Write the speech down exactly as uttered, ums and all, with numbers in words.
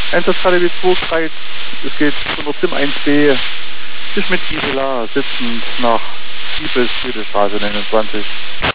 Einsatz K D W zwei Kreuz, es geht von der Sim eins B bis mit Gisela sitzend nach Diebes, Straße neunundzwanzig.